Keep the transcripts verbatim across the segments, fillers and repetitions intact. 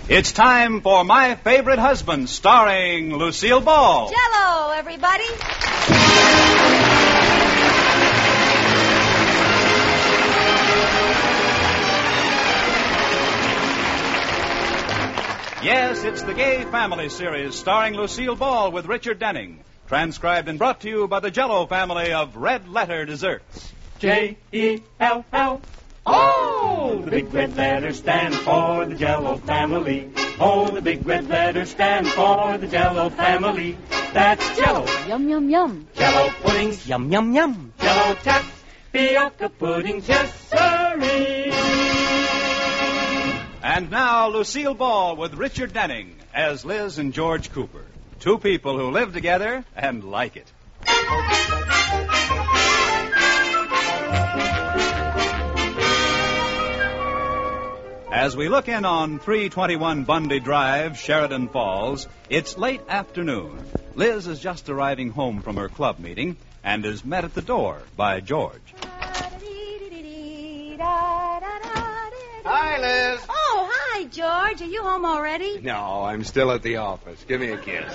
It's time for My Favorite Husband, starring Lucille Ball. Jell-O, everybody. Yes, it's the Gay Family series starring Lucille Ball with Richard Denning. Transcribed and brought to you by the Jell-O family of Red Letter Desserts. J E L L. Oh, the big red letters stand for the Jell-O family. Oh, the big red letters stand for the Jell-O family. That's Jell-O. Yum, yum, yum. Jell-O puddings, yum, yum, yum. Jell-O tapioca puddings, yes, sirree. And now, Lucille Ball with Richard Denning as Liz and George Cooper. Two people who live together and like it. As we look in on three twenty-one Bundy Drive, Sheridan Falls, it's late afternoon. Liz is just arriving home from her club meeting and is met at the door by George. Hi, Liz. Oh, hi, George. Are you home already? No, I'm still at the office. Give me a kiss.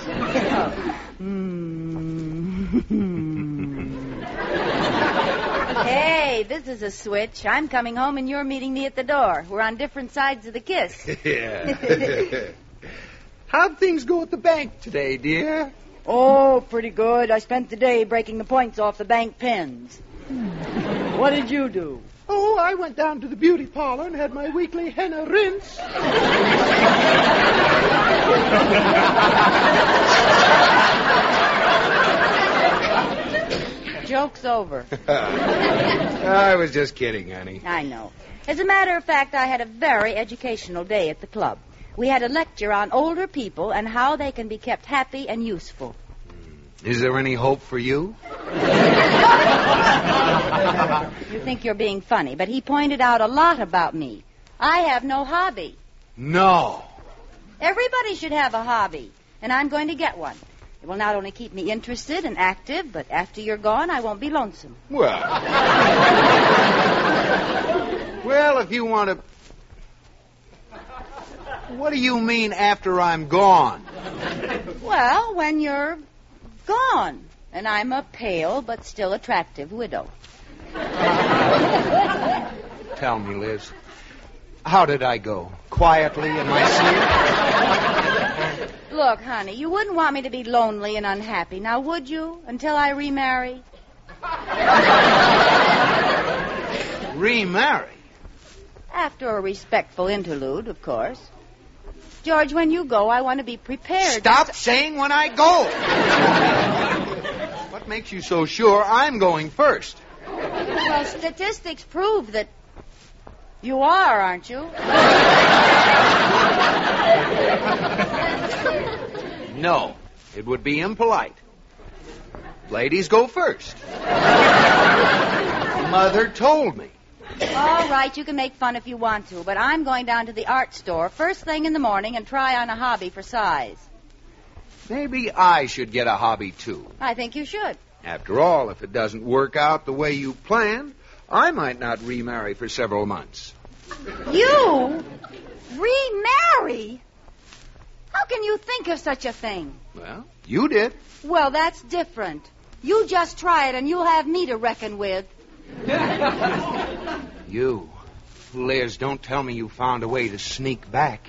Hey, this is a switch. I'm coming home and you're meeting me at the door. We're on different sides of the kiss. Yeah. How'd things go at the bank today, dear? Oh, pretty good. I spent the day breaking the points off the bank pens. What did you do? Oh, I went down to the beauty parlor and had my weekly henna rinse. Joke's over. I was just kidding, honey. I know. As a matter of fact, I had a very educational day at the club. We had a lecture on older people and how they can be kept happy and useful. Is there any hope for you? You think you're being funny, but he pointed out a lot about me. I have no hobby. No. Everybody should have a hobby, and I'm going to get one. It will not only keep me interested and active, but after you're gone, I won't be lonesome. Well. Well, if you want to... What do you mean after I'm gone? Well, when you're gone, and I'm a pale but still attractive widow. Tell me, Liz, how did I go? Quietly in my sleep? Look, honey, you wouldn't want me to be lonely and unhappy, now would you, until I remarry? Remarry? After a respectful interlude, of course. George, when you go, I want to be prepared. Stop to... saying when I go. What makes you so sure I'm going first? Well, statistics prove that you are, aren't you? No, it would be impolite. Ladies go first. Mother told me. All right, you can make fun if you want to, but I'm going down to the art store first thing in the morning and try on a hobby for size. Maybe I should get a hobby, too. I think you should. After all, if it doesn't work out the way you planned, I might not remarry for several months. You? Remarry? How can you think of such a thing? Well, you did. Well, that's different. You just try it and you'll have me to reckon with. You. Liz, don't tell me you found a way to sneak back.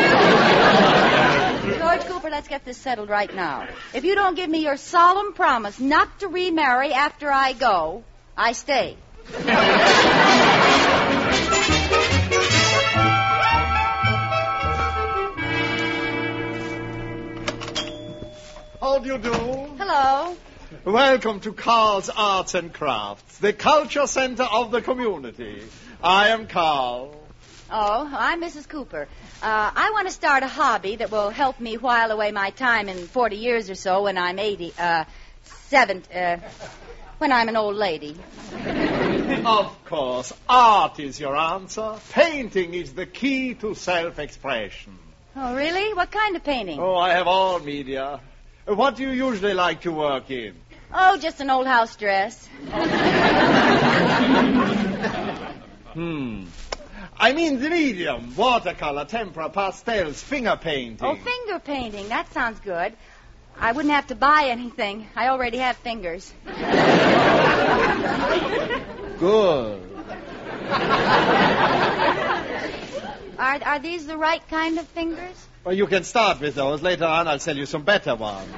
George Cooper, let's get this settled right now. If you don't give me your solemn promise not to remarry after I go, I stay. How do you do? Hello. Welcome to Carl's Arts and Crafts, the culture center of the community. I am Carl. Oh, I'm Missus Cooper. Uh, I want to start a hobby that will help me while away my time in forty years or so when I'm eighty, uh, seven, uh, when I'm an old lady. Of course, art is your answer. Painting is the key to self-expression. Oh, really? What kind of painting? Oh, I have all media. What do you usually like to work in? Oh, just an old house dress. Hmm. I mean the medium. Watercolor, tempera, pastels, finger painting. Oh, finger painting. That sounds good. I wouldn't have to buy anything. I already have fingers. Good. Are, are these the right kind of fingers? Well, you can start with those. Later on, I'll sell you some better ones.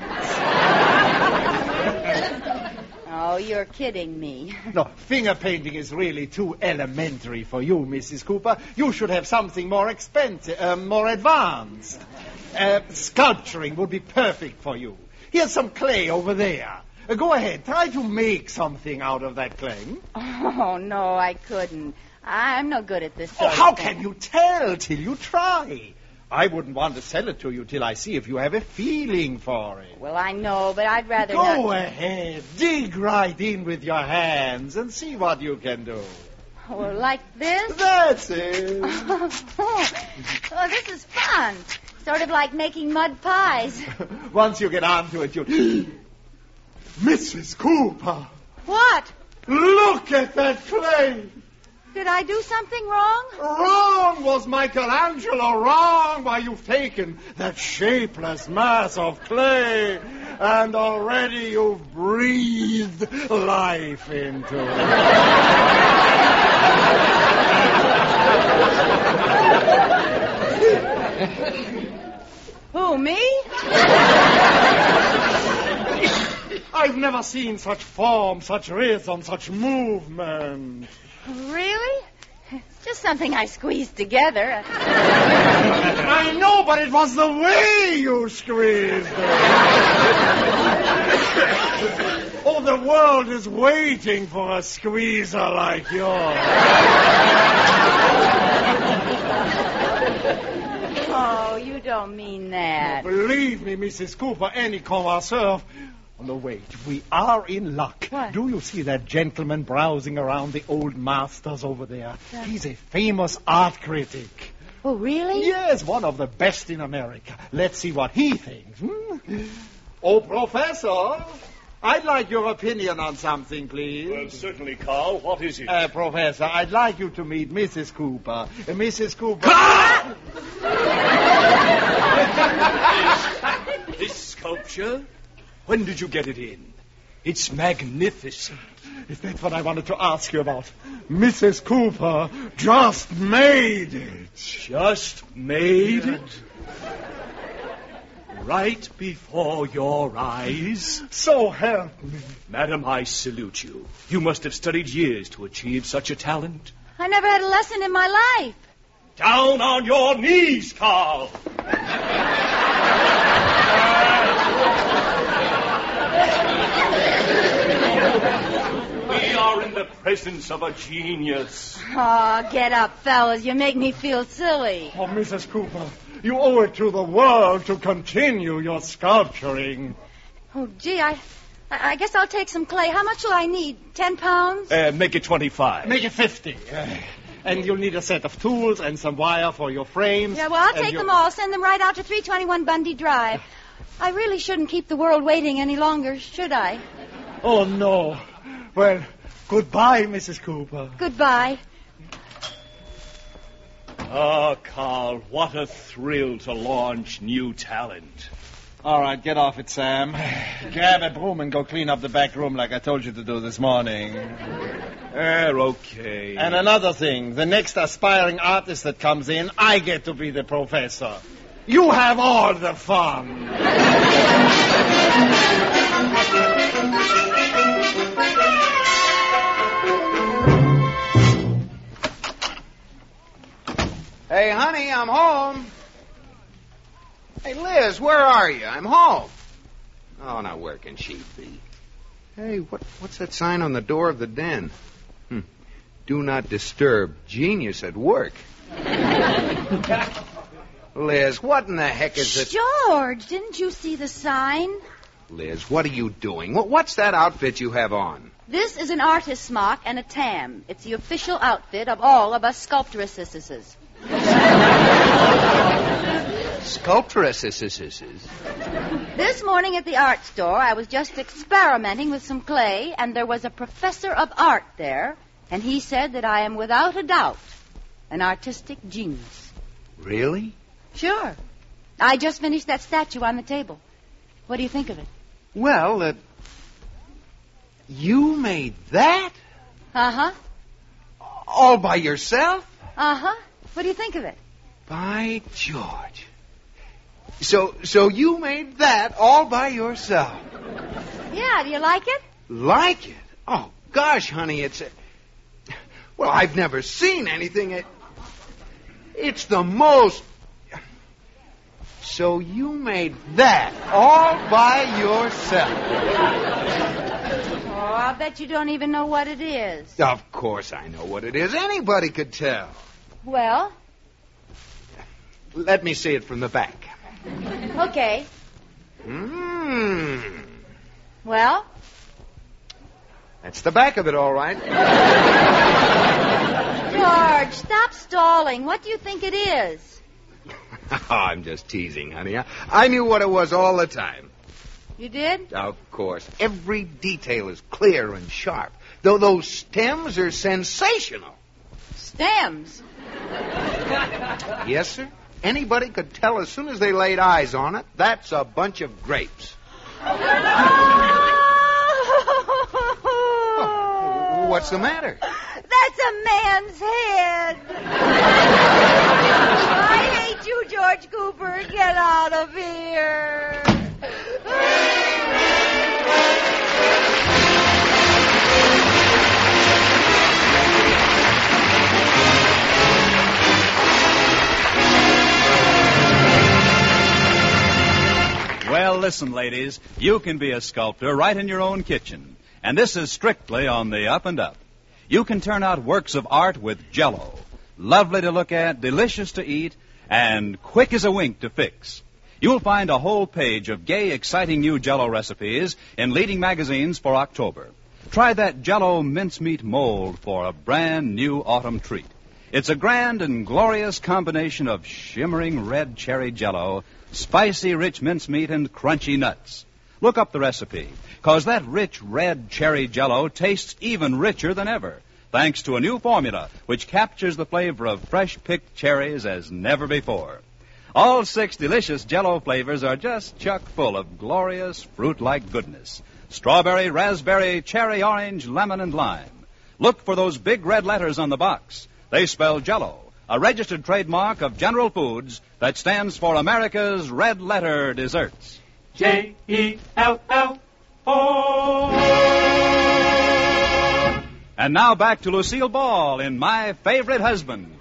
Oh, you're kidding me. No, finger painting is really too elementary for you, Missus Cooper. You should have something more expensive, uh, more advanced. Uh, sculpturing would be perfect for you. Here's some clay over there. Uh, go ahead, try to make something out of that clay. Oh, no, I couldn't. I'm no good at this Oh, sort how of thing. can you tell till you try? I wouldn't want to sell it to you till I see if you have a feeling for it. Well, I know, but I'd rather Go not... ahead, dig right in with your hands and see what you can do. Well, like this? That's it. Oh, this is fun. Sort of like making mud pies. Once you get onto it, you... Missus Cooper, What? look at that clay. Did I do something wrong? Wrong was Michelangelo. Wrong. Why, you've taken that shapeless mass of clay and already you've breathed life into it. Who, me? I've never seen such form, such rhythm, such movement. Really? It's just something I squeezed together. I know, but it was the way you squeezed it. Oh, the world is waiting for a squeezer like yours. Oh, you don't mean that. Believe me, Missus Cooper, any connoisseur... Oh, no, wait. We are in luck. What? Do you see that gentleman browsing around the old masters over there? Yeah. He's a famous art critic. Oh, really? Yes, one of the best in America. Let's see what he thinks. Hmm? Oh, Professor, I'd like your opinion on something, please. Well, certainly, Carl. What is it? Uh, Professor, I'd like you to meet Missus Cooper. Uh, Missus Cooper... Carl! this, this sculpture? When did you get it in? It's magnificent. Is that what I wanted to ask you about? Missus Cooper just made it. Just made it? Right before your eyes? So help me. Madam, I salute you. You must have studied years to achieve such a talent. I never had a lesson in my life. Down on your knees, Carl! We are in the presence of a genius. Oh, get up, fellas. You make me feel silly. Oh, Missus Cooper, you owe it to the world to continue your sculpturing. Oh, gee, I, I guess I'll take some clay. How much will I need? Ten pounds? Uh, make it twenty-five. Make it fifty. Uh, and you'll need a set of tools and some wire for your frames. Yeah, well, I'll and take your- them all. Send them right out to three twenty-one Bundy Drive. I really shouldn't keep the world waiting any longer, should I? Oh, no. Well, goodbye, Missus Cooper. Goodbye. Ah, Carl, what a thrill to launch new talent. All right, get off it, Sam. Grab a broom and go clean up the back room like I told you to do this morning. Er, okay. And another thing, the next aspiring artist that comes in, I get to be the professor. You have all the fun. Hey, honey, I'm home. Hey, Liz, where are you? I'm home. Oh, now where can she be? Hey, what, what's that sign on the door of the den? Hmm. Do not disturb. Genius at work. Liz, what in the heck is it? George, didn't you see the sign? Liz, what are you doing? What, what's that outfit you have on? This is an artist's smock and a tam. It's the official outfit of all of us sculptresses. Sculptresses. This morning at the art store, I was just experimenting with some clay, and there was a professor of art there, and he said that I am without a doubt An artistic genius. Really? Sure. I just finished that statue on the table. What do you think of it? Well, uh, you made that? Uh-huh. All by yourself? Uh-huh. What do you think of it? By George. So, so you made that all by yourself? Yeah, do you like it? Like it? Oh, gosh, honey, it's a... Well, I've never seen anything... It... It's the most... So you made that all by yourself? Oh, I'll bet you don't even know what it is. Of course I know what it is. Anybody could tell. Well? Let me see it from the back. Okay. Mmm. Well? That's the back of it, all right. George, stop stalling. What do you think it is? Oh, I'm just teasing, honey. I, I knew what it was all the time. You did? Of course. Every detail is clear and sharp. Though those stems are sensational. Stems? Yes, sir. Anybody could tell as soon as they laid eyes on it, that's a bunch of grapes. Oh, what's the matter? That's a man's head. I hate you, George Cooper. Get out of here. Well, listen, ladies, you can be a sculptor right in your own kitchen. And this is strictly on the up and up. You can turn out works of art with Jell-O. Lovely to look at, delicious to eat, and quick as a wink to fix. You'll find a whole page of gay, exciting new Jell-O recipes in leading magazines for October. Try that Jell-O mincemeat mold for a brand new autumn treat. It's a grand and glorious combination of shimmering red cherry Jell-O, spicy rich mincemeat, and crunchy nuts. Look up the recipe, because that rich red cherry Jell-O tastes even richer than ever, thanks to a new formula which captures the flavor of fresh-picked cherries as never before. All six delicious Jell-O flavors are just chock full of glorious fruit-like goodness. Strawberry, raspberry, cherry, orange, lemon, and lime. Look for those big red letters on the box. They spell Jell-O, a registered trademark of General Foods that stands for America's Red Letter Desserts. J E L L O. And now back to Lucille Ball in My Favorite Husband.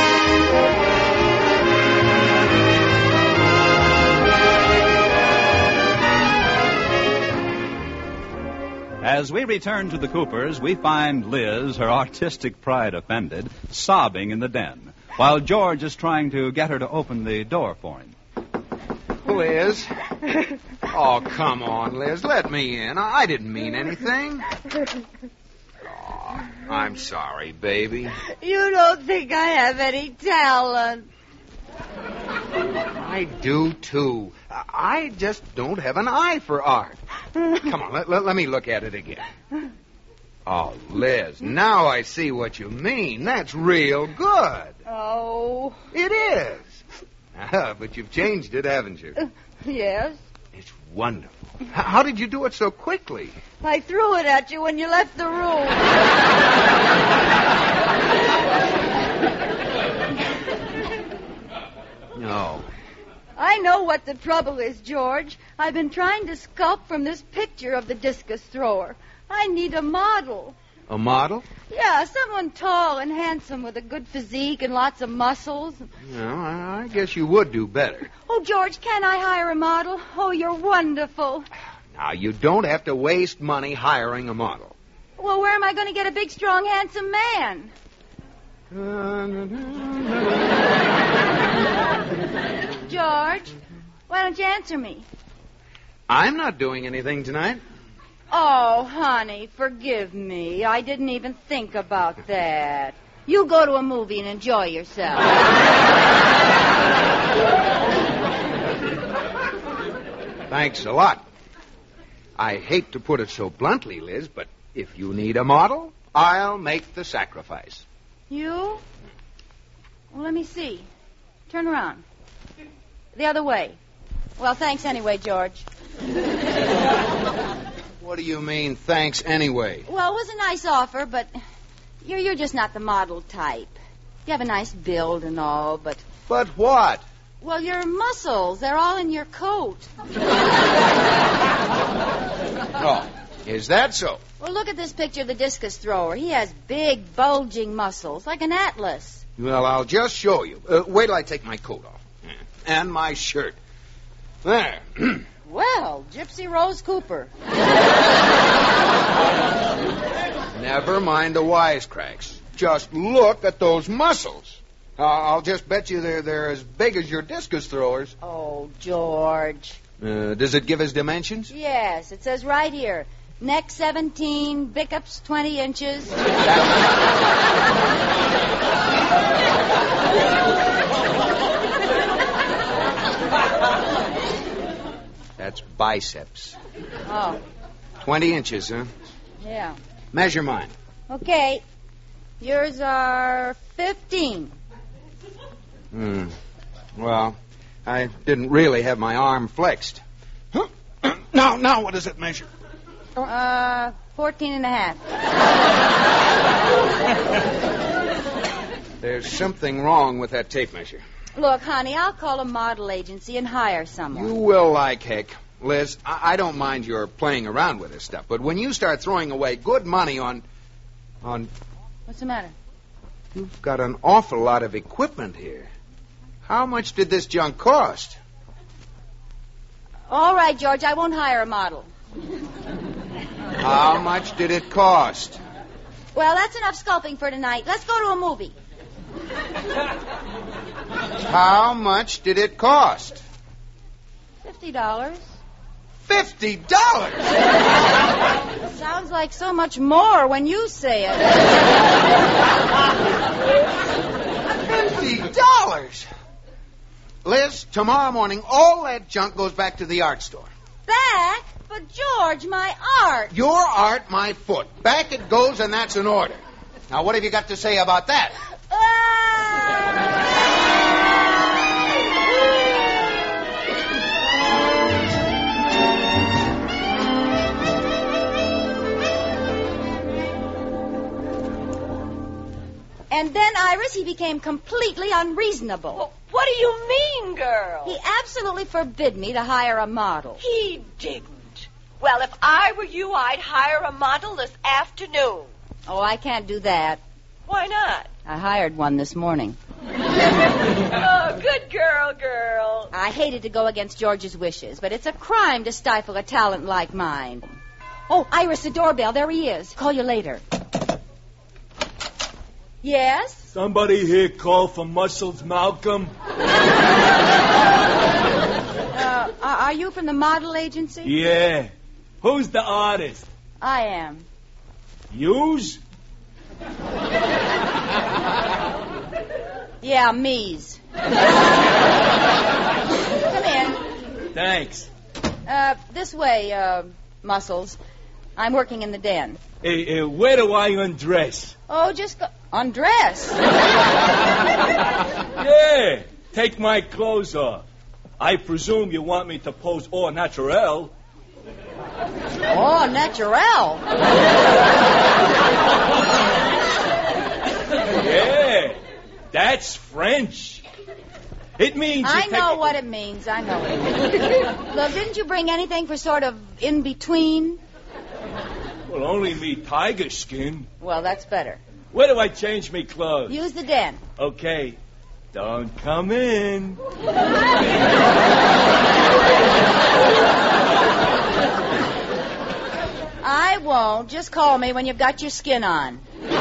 As we return to the Coopers, we find Liz, her artistic pride offended, sobbing in the den, while George is trying to get her to open the door for him. Liz. Oh, come on, Liz. Let me in. I didn't mean anything. Oh, I'm sorry, baby. You don't think I have any talent. I do, too. I just don't have an eye for art. Come on, let, let, let me look at it again. Oh, Liz, now I see what you mean. That's real good. Oh. It is. Ah, but you've changed it, haven't you? Uh, yes. It's wonderful. H- how did you do it so quickly? I threw it at you when you left the room. No. I know what the trouble is, George. I've been trying to sculpt from this picture of the discus thrower. I need a model. A model? Yeah, someone tall and handsome with a good physique and lots of muscles. No, I I guess you would do better. Oh, George, can I hire a model? Oh, you're wonderful. Now, you don't have to waste money hiring a model. Well, where am I going to get a big, strong, handsome man? George, why don't you answer me? I'm not doing anything tonight. Oh, honey, forgive me. I didn't even think about that. You go to a movie and enjoy yourself. Thanks a lot. I hate to put it so bluntly, Liz, but if you need a model, I'll make the sacrifice. You? Well, let me see. Turn around. The other way. Well, thanks anyway, George. What do you mean, thanks anyway? Well, it was a nice offer, but you're, you're just not the model type. You have a nice build and all, but... But what? Well, your muscles, they're all in your coat. Oh, is that so? Well, look at this picture of the discus thrower. He has big, bulging muscles, like an atlas. Well, I'll just show you. Uh, wait till I take my coat off. And my shirt. There. Well, Gypsy Rose Cooper. Never mind the wisecracks. Just look at those muscles. Uh, I'll just bet you they're, they're as big as your discus throwers. Oh, George. Uh, does it give us dimensions? Yes, it says right here. Neck seventeen, biceps twenty inches. That's biceps. Oh, Twenty inches, huh? yeah. Measure mine. Okay. Yours are fifteen. Hmm. Well, I didn't really have my arm flexed. Huh? Now, now, what does it measure? Uh, fourteen and a half. There's something wrong with that tape measure. Look, honey, I'll call a model agency and hire someone. You will like heck. Liz, I, I don't mind your playing around with this stuff, but when you start throwing away good money on... on... What's the matter? You've got an awful lot of equipment here. How much did this junk cost? All right, George, I won't hire a model. How much did it cost? Well, that's enough sculpting for tonight. Let's go to a movie. How much did it cost? Fifty dollars. Fifty dollars! Sounds like so much more when you say it. Fifty dollars! Liz, tomorrow morning, all that junk goes back to the art store. Back? But, George, my art. Your art, my foot. Back it goes, and that's an order. Now, what have you got to say about that? And then, Iris, he became completely unreasonable. Well, what do you mean, girl? He absolutely forbid me to hire a model. He didn't. Well, if I were you, I'd hire a model this afternoon. Oh, I can't do that. Why not? I hired one this morning. Oh, good girl, girl. I hated to go against George's wishes, but it's a crime to stifle a talent like mine. Oh, Iris, the doorbell. There he is. Call you later. Yes? Somebody here call for Muscles Malcolm? Uh, are you from the model agency? Yeah. Who's the artist? I am. Yous? Yeah, me's. Come in. Thanks. Uh, this way, uh, Muscles. I'm working in the den. Hey, hey, where do I undress? Oh, just go... Undress? Yeah. Take my clothes off. I presume you want me to pose au naturel. Oh, natural. Yeah. That's French. It means... I you know take... what it means. I know it. Look, didn't you bring anything for sort of in between? Well, only me tiger skin. Well, that's better. Where do I change me clothes? Use the den. Okay. Don't come in. I won't. Just call me when you've got your skin on.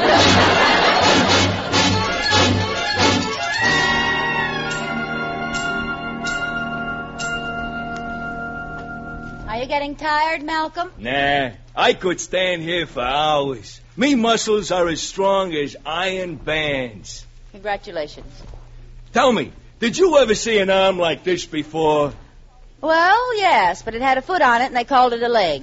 Are you getting tired, Malcolm? Nah, I could stand here for hours. Me muscles are as strong as iron bands. Congratulations. Tell me, did you ever see an arm like this before? Well, yes, but it had a foot on it, and they called it a leg.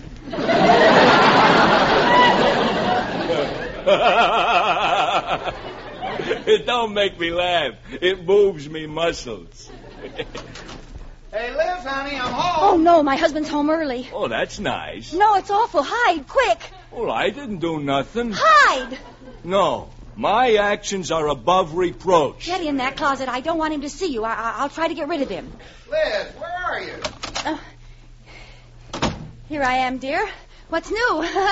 It don't make me laugh. It moves me muscles. Hey, Liz, honey, I'm home. Oh, no, my husband's home early. Oh, that's nice. No, it's awful. Hide, quick. Well, I didn't do nothing. Hide. No, my actions are above reproach. Get in that closet. I don't want him to see you. I- I- I'll try to get rid of him. Liz, where are you? Uh, here I am, dear. What's new?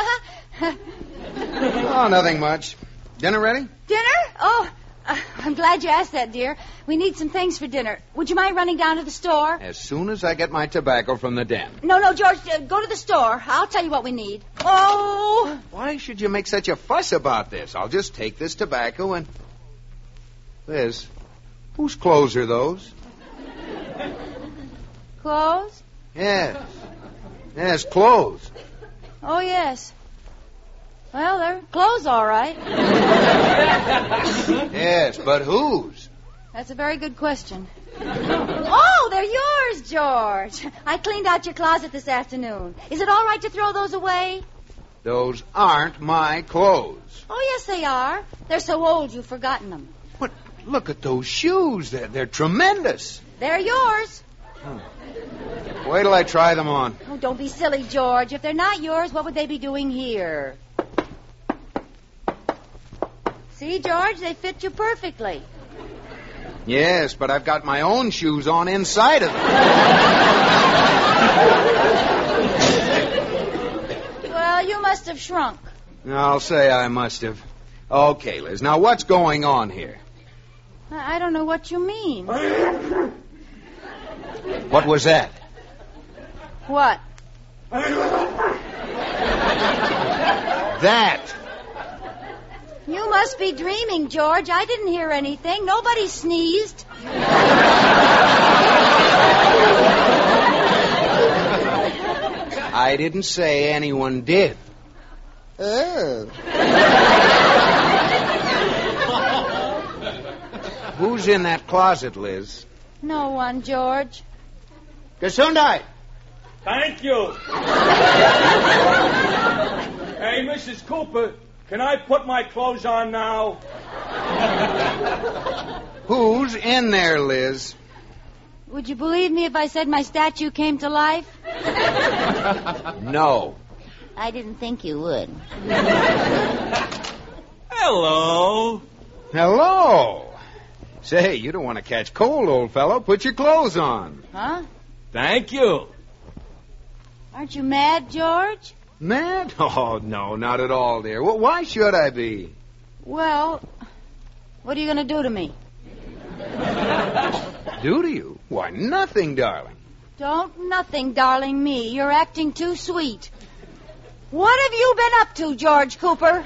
Oh, nothing much. Dinner ready? Dinner? Oh, uh, I'm glad you asked that, dear. We need some things for dinner. Would you mind running down to the store? As soon as I get my tobacco from the den. No, no, George, uh, go to the store. I'll tell you what we need. Oh! Why should you make such a fuss about this? I'll just take this tobacco and... Liz, whose clothes are those? Clothes? Yes. Yes, clothes. Oh, yes. Well, they're clothes, all right. Yes, but whose? That's a very good question. Oh, they're yours, George. I cleaned out your closet this afternoon. Is it all right to throw those away? Those aren't my clothes. Oh, yes, they are. They're so old you've forgotten them. But look at those shoes. They're, they're tremendous. They're yours. Wait till I try them on. Oh, don't be silly, George. If they're not yours, what would they be doing here? See, George, they fit you perfectly. Yes, but I've got my own shoes on inside of them. Well, you must have shrunk. I'll say I must have. Okay, Liz, now what's going on here? I I don't know what you mean. What was that? What? That. You must be dreaming, George. I didn't hear anything. Nobody sneezed. I didn't say anyone did. Oh. Who's in that closet, Liz? No one, George. Gesundheit. Thank you. Hey, Missus Cooper, can I put my clothes on now? Who's in there, Liz? Would you believe me if I said my statue came to life? No. I didn't think you would. Hello. Hello. Say, you don't want to catch cold, old fellow. Put your clothes on. Huh? Thank you. Aren't you mad, George? Mad? Oh, no, not at all, dear. Well, why should I be? Well, what are you going to do to me? Do to you? Why, nothing, darling. Don't nothing, darling, me. You're acting too sweet. What have you been up to, George Cooper?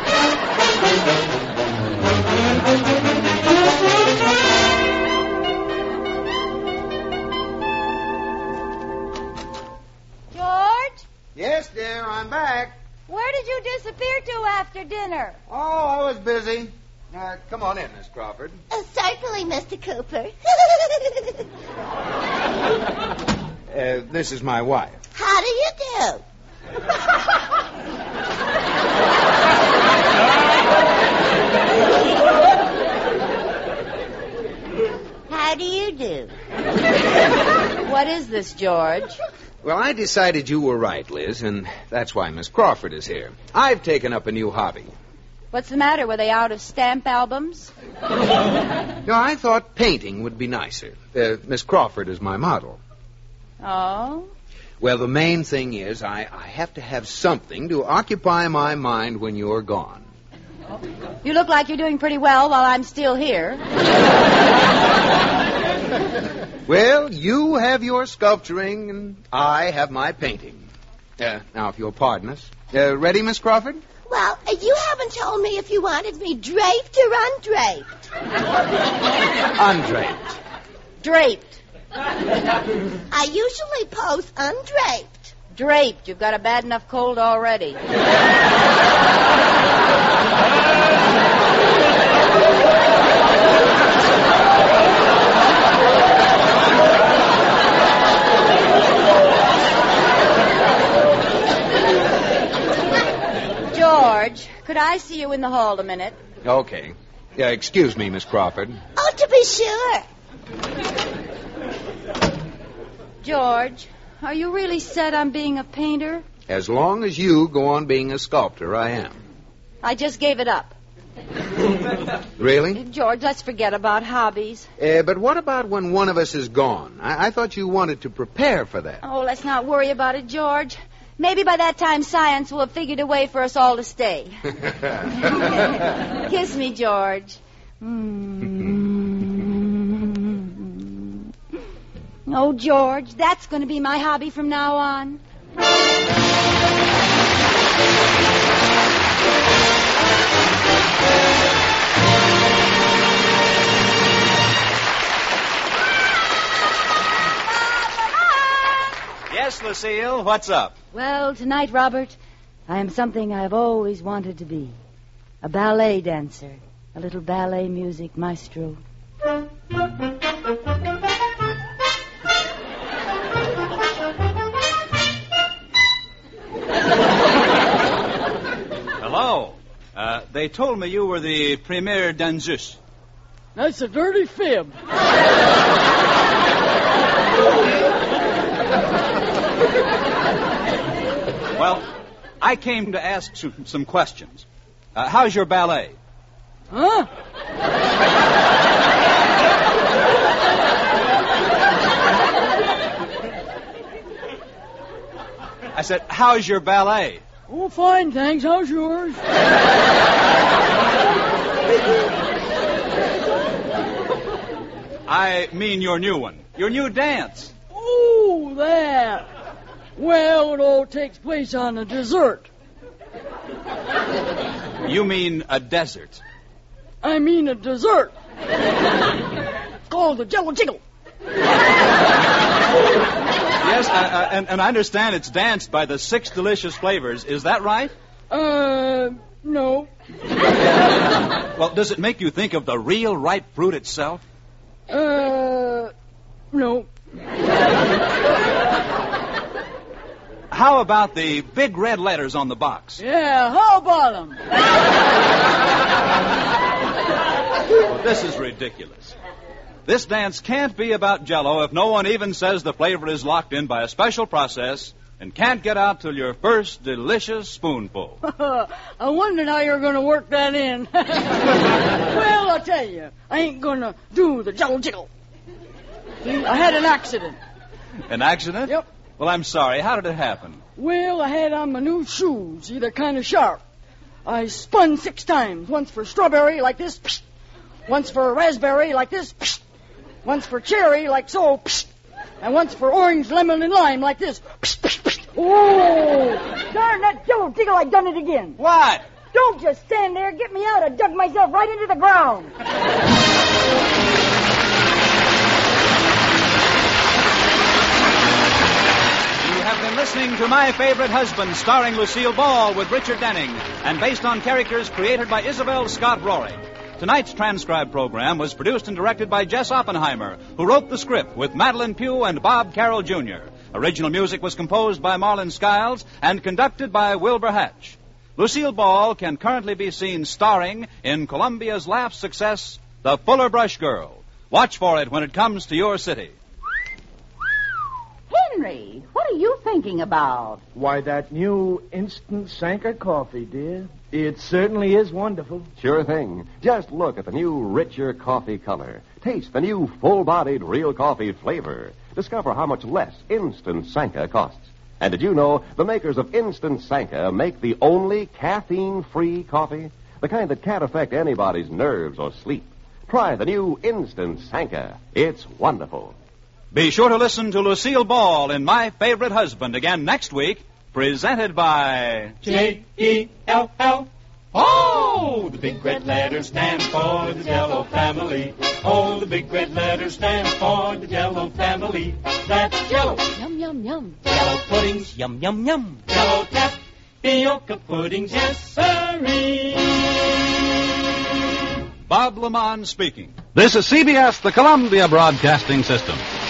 George? Yes, dear, I'm back. Where did you disappear to after dinner? Oh, I was busy. Uh, come on in, Miss Crawford. Uh, certainly, Mister Cooper. Uh, this is my wife. How do you do? How do you do? What is this, George? Well, I decided you were right, Liz, and that's why Miss Crawford is here. I've taken up a new hobby. What's the matter? Were they out of stamp albums? No, I thought painting would be nicer. Uh, Miss Crawford is my model. Oh? Well, the main thing is I, I have to have something to occupy my mind when you're gone. You look like you're doing pretty well while I'm still here. Well, you have your sculpturing, and I have my painting. Uh, now, if you'll pardon us. Uh, ready, Miss Crawford? Well, uh, you haven't told me if you wanted me draped or undraped. Undraped. Draped. I usually pose undraped. Draped. You've got a bad enough cold already. George, could I see you in the hall a minute? Okay. Yeah, excuse me, Miss Crawford. Oh, to be sure. George, are you really set on being a painter? As long as you go on being a sculptor, I am. I just gave it up. Really? George, let's forget about hobbies. Uh, but what about when one of us is gone? I-, I thought you wanted to prepare for that. Oh, let's not worry about it, George. Maybe by that time science will have figured a way for us all to stay. Kiss me, George. Mm. Oh, George, that's going to be my hobby from now on. Yes, Lucille, what's up? Well, tonight, Robert, I am something I've always wanted to be. A ballet dancer. A little ballet music maestro. Hello. Uh, they told me you were the premier danseuse. That's a dirty fib. Well, I came to ask some, some questions. Uh, how's your ballet? Huh? I said, how's your ballet? Oh, fine, thanks. How's yours? I mean your new one. Your new dance. Oh, that. Well, it all takes place on a dessert. You mean a desert. I mean a dessert. It's called the Jello Jiggle. Yes, uh, uh, and, and I understand it's danced by the six delicious flavors. Is that right? Uh, no. Well, does it make you think of the real ripe fruit itself? Uh, no. How about the big red letters on the box? Yeah, how about them? Well, this is ridiculous. This dance can't be about Jell-O if no one even says the flavor is locked in by a special process and can't get out till your first delicious spoonful. I wondered how you were going to work that in. Well, I'll tell you, I ain't going to do the Jello Jiggle. See, I had an accident. An accident? Yep. Well, I'm sorry. How did it happen? Well, I had on my new shoes. See, they're kind of sharp. I spun six times. Once for strawberry, like this. Psh. Once for raspberry, like this. Psh. Once for cherry, like so. Psh. And once for orange, lemon, and lime, like this. Psh, psh, psh. Oh, darn that Jello Jiggle, I done it again. What? Don't just stand there. Get me out. I dug myself right into the ground. Been listening to My Favorite Husband, starring Lucille Ball with Richard Denning, and based on characters created by Isabel Scott Rory. Tonight's transcribed program was produced and directed by Jess Oppenheimer, who wrote the script with Madeline Pugh and Bob Carroll Junior Original music was composed by Marlon Skiles and conducted by Wilbur Hatch. Lucille Ball can currently be seen starring in Columbia's laugh success, The Fuller Brush Girl. Watch for it when it comes to your city. Henry, what are you thinking about? Why, that new instant Sanka coffee, dear. It certainly is wonderful. Sure thing. Just look at the new richer coffee color. Taste the new full-bodied real coffee flavor. Discover how much less instant Sanka costs. And did you know the makers of Instant Sanka make the only caffeine-free coffee? The kind that can't affect anybody's nerves or sleep. Try the new Instant Sanka. It's wonderful. Be sure to listen to Lucille Ball in My Favorite Husband again next week, presented by J E L L. Oh, the big red letters stand for the Jell-O family. Oh, the big red letters stand for the Jell-O family. That's Jell-O. Yum, yum, yum. Jell-O puddings, yum, yum, yum. Jell-O tapioca puddings, yes, sirree. Bob Lamont speaking. This is C B S, the Columbia Broadcasting System.